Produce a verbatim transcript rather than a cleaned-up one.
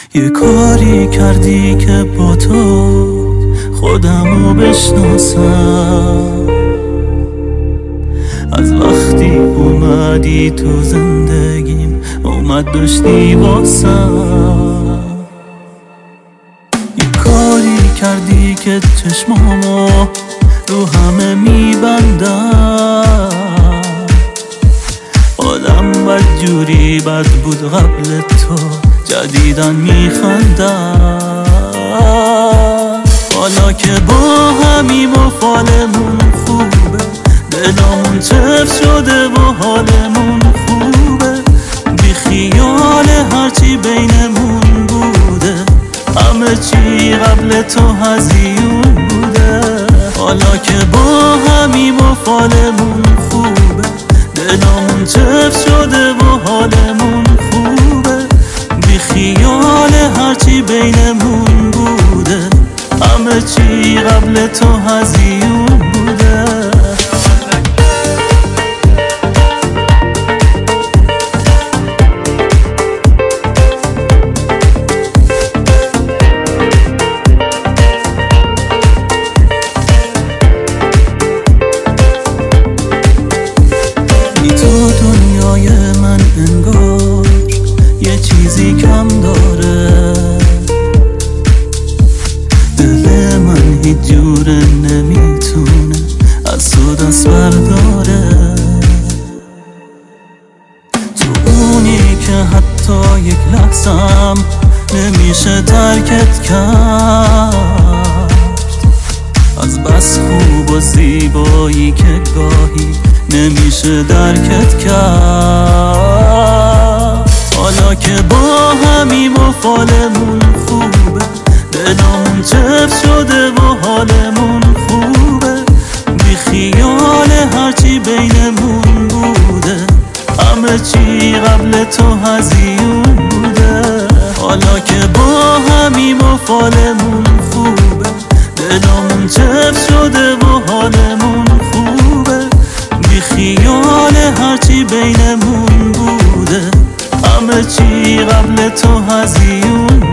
یه کاری کردی که با تو خودمو بشناسم. از وقتی اومدی تو زندگیم اومد داشتی واسم. یه کاری کردی که چشمامو رو همه میبندم. آدم بدجوری بد بود قبل تو، جدیدن میخندم. حالا که با همیم و فالمون خوبه، دلامون چفت شده و حالمون خوبه. بی خیال هرچی بینمون بوده، همه چی قبل تو هزیون بوده. حالا که با همیم و فالمون خوبه، دلامون چفت شده و حالمون خوبه. بی خیال هرچی بینمون بوده، همه چی قبل تو هزیون بوده. تو دنیای من انگار یه چیزی کم داره. دل من هیچ جوره نمیتونه از تو دست برداره. تو اونی که حتی یک لحظم نمیشه ترکت کرد. از بس خوب و زیبایی که گاهی نمیشه درکت کرد. حالا که با همیم و فالمون خوبه، دلامون چفت شده و حالمون خوبه. بی خیال هرچی بینمون بوده، همه چی قبل تو هزیون بوده. حالا که با همیم و فالمون خوبه، دلامون چفت شده و حالمون خوبه. بی خیال هرچی بینمون بوده، همه چی قبل تو هزیون